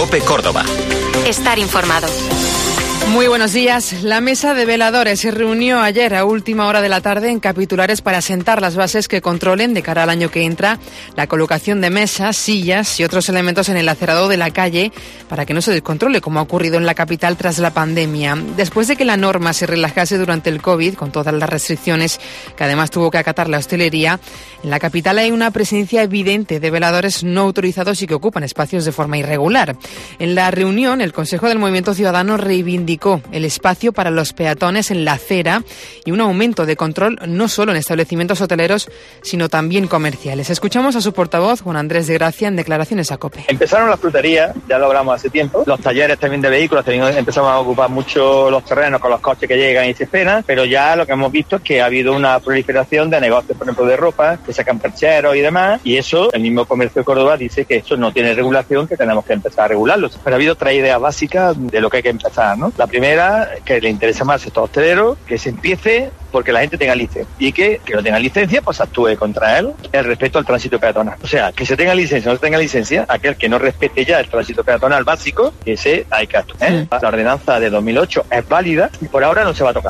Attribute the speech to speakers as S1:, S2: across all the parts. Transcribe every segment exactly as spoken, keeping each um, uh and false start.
S1: COPE Córdoba.
S2: Estar informado.
S3: Muy buenos días. La mesa de veladores se reunió ayer a última hora de la tarde en Capitulares para sentar las bases que controlen de cara al año que entra la colocación de mesas, sillas y otros elementos en el acerado de la calle para que no se descontrole como ha ocurrido en la capital tras la pandemia. Después de que la norma se relajase durante el COVID con todas las restricciones que además tuvo que acatar la hostelería, en la capital hay una presencia evidente de veladores no autorizados y que ocupan espacios de forma irregular. En la reunión, el Consejo del Movimiento Ciudadano reivindicó el espacio para los peatones en la acera y un aumento de control no solo en establecimientos hoteleros, sino también comerciales. Escuchamos a su portavoz, Juan Andrés de Gracia, en declaraciones a COPE.
S4: Empezaron las fruterías, ya lo hablamos hace tiempo, los talleres también de vehículos, también empezamos a ocupar mucho los terrenos con los coches que llegan y se esperan, pero ya lo que hemos visto es que ha habido una proliferación de negocios, por ejemplo, de ropa, que sacan percheros y demás, y eso, el mismo comercio de Córdoba dice que eso no tiene regulación, que tenemos que empezar a regularlo. Pero ha habido tres ideas básicas de lo que hay que empezar, ¿no? La primera, que le interesa más al sector hostelero, que se empiece porque la gente tenga licencia y que, que no tenga licencia, pues actúe contra él el respeto al tránsito peatonal. O sea, que se tenga licencia o no se tenga licencia, aquel que no respete ya el tránsito peatonal básico, ese hay que actuar, ¿eh? La ordenanza de dos mil ocho es válida y por ahora no se va a tocar.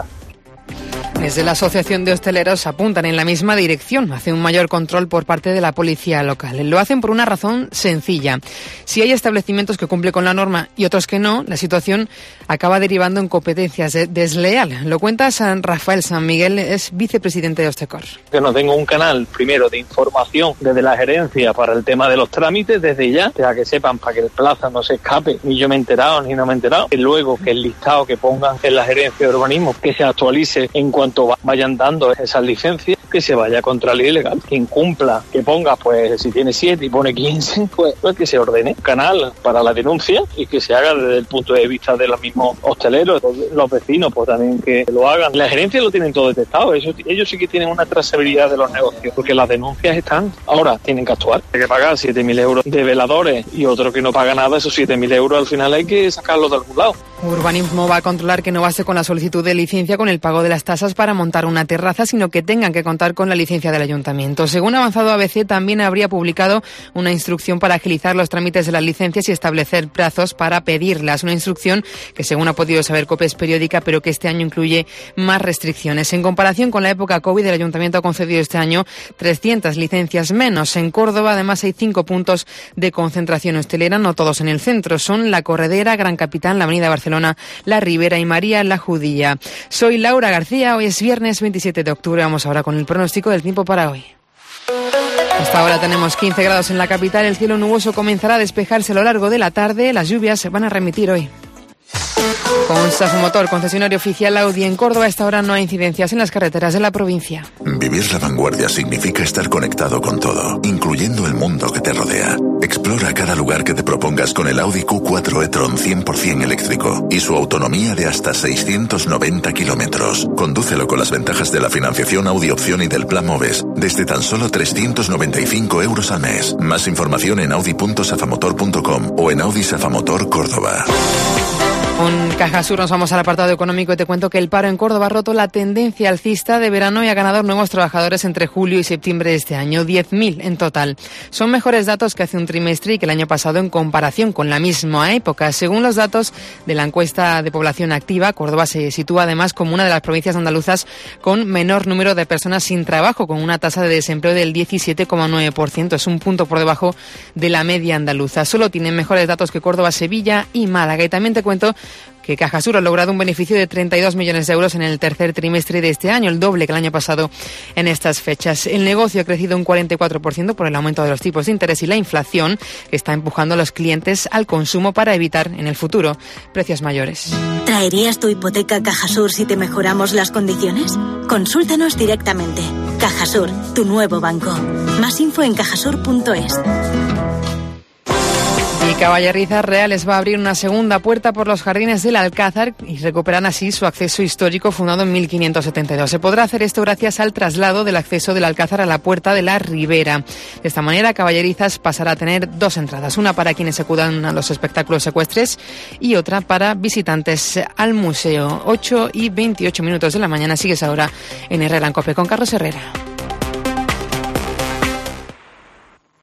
S3: Desde la Asociación de Hosteleros apuntan en la misma dirección, hacen un mayor control por parte de la policía local. Lo hacen por una razón sencilla. Si hay establecimientos que cumplen con la norma y otros que no, la situación acaba derivando en competencias de desleal. Lo cuenta San Rafael San Miguel, es vicepresidente de Hostecor.
S5: Que nos den un canal, primero, de información desde la gerencia para el tema de los trámites, desde ya, para que sepan, para que el plaza no se escape, ni yo me he enterado, ni no me he enterado. Y luego que el listado que pongan en la gerencia de urbanismo, que se actualice en cuanto vayan dando esas licencias, que se vaya contra la ilegal. Quien cumpla, que ponga, pues si tiene siete y pone quince, pues, pues que se ordene. Canal para la denuncia y que se haga desde el punto de vista de los mismos hosteleros, los vecinos, pues también que lo hagan. La gerencia lo tienen todo detectado, ellos, ellos sí que tienen una trazabilidad de los negocios, porque las denuncias están, ahora tienen que actuar. Hay que pagar siete mil euros de veladores y otro que no paga nada, esos siete mil euros al final hay que sacarlos de algún lado.
S3: Urbanismo va a controlar que no baste con la solicitud de licencia con el pago de las tasas para montar una terraza, sino que tengan que contar con la licencia del ayuntamiento. Según ha avanzado A B C, también habría publicado una instrucción para agilizar los trámites de las licencias y establecer plazos para pedirlas. Una instrucción que, según ha podido saber COPE, es periódica, pero que este año incluye más restricciones. En comparación con la época COVID, el ayuntamiento ha concedido este año trescientas licencias menos. En Córdoba, además, hay cinco puntos de concentración hostelera, no todos en el centro. Son La Corredera, Gran Capitán, la Avenida Barcelona, La Ribera y María la Judía. Soy Laura García, hoy es viernes veintisiete de octubre. Vamos ahora con el pronóstico del tiempo para hoy. Hasta ahora tenemos quince grados en la capital, el cielo nuboso comenzará a despejarse a lo largo de la tarde, las lluvias se van a remitir hoy. Con Safomotor, concesionario oficial Audi en Córdoba, a esta hora no hay incidencias en las carreteras de la provincia.
S6: Vivir la vanguardia significa estar conectado con todo, incluyendo el mundo que te rodea. Explora cada lugar que te propongas con el Audi Q cuatro e-tron cien por ciento eléctrico y su autonomía de hasta seiscientos noventa kilómetros. Condúcelo con las ventajas de la financiación Audi Opción y del Plan Moves desde tan solo trescientos noventa y cinco euros al mes. Más información en audi punto safamotor punto com o en Audi Safamotor Córdoba.
S3: Con Cajasur nos vamos al apartado económico y te cuento que el paro en Córdoba ha roto la tendencia alcista de verano y ha ganado nuevos trabajadores entre julio y septiembre de este año, diez mil en total. Son mejores datos que hace un trimestre y que el año pasado en comparación con la misma época. Según los datos de la encuesta de población activa, Córdoba se sitúa además como una de las provincias andaluzas con menor número de personas sin trabajo, con una tasa de desempleo del diecisiete coma nueve por ciento. Es un punto por debajo de la media andaluza. Solo tienen mejores datos que Córdoba, Sevilla y Málaga. Y también te cuento que Cajasur ha logrado un beneficio de treinta y dos millones de euros en el tercer trimestre de este año, el doble que el año pasado en estas fechas. El negocio ha crecido un cuarenta y cuatro por ciento por el aumento de los tipos de interés y la inflación, que está empujando a los clientes al consumo para evitar en el futuro precios mayores.
S7: ¿Traerías tu hipoteca a Cajasur si te mejoramos las condiciones? Consúltanos directamente. Cajasur, tu nuevo banco. Más info en cajasur punto es.
S3: Y Caballerizas Reales va a abrir una segunda puerta por los jardines del Alcázar y recuperan así su acceso histórico fundado en mil quinientos setenta y dos. Se podrá hacer esto gracias al traslado del acceso del Alcázar a la Puerta de la Ribera. De esta manera, Caballerizas pasará a tener dos entradas, una para quienes acudan a los espectáculos ecuestres y otra para visitantes al museo. ocho y veintiocho minutos de la mañana, sigues ahora en Herrera en COPE con Carlos Herrera.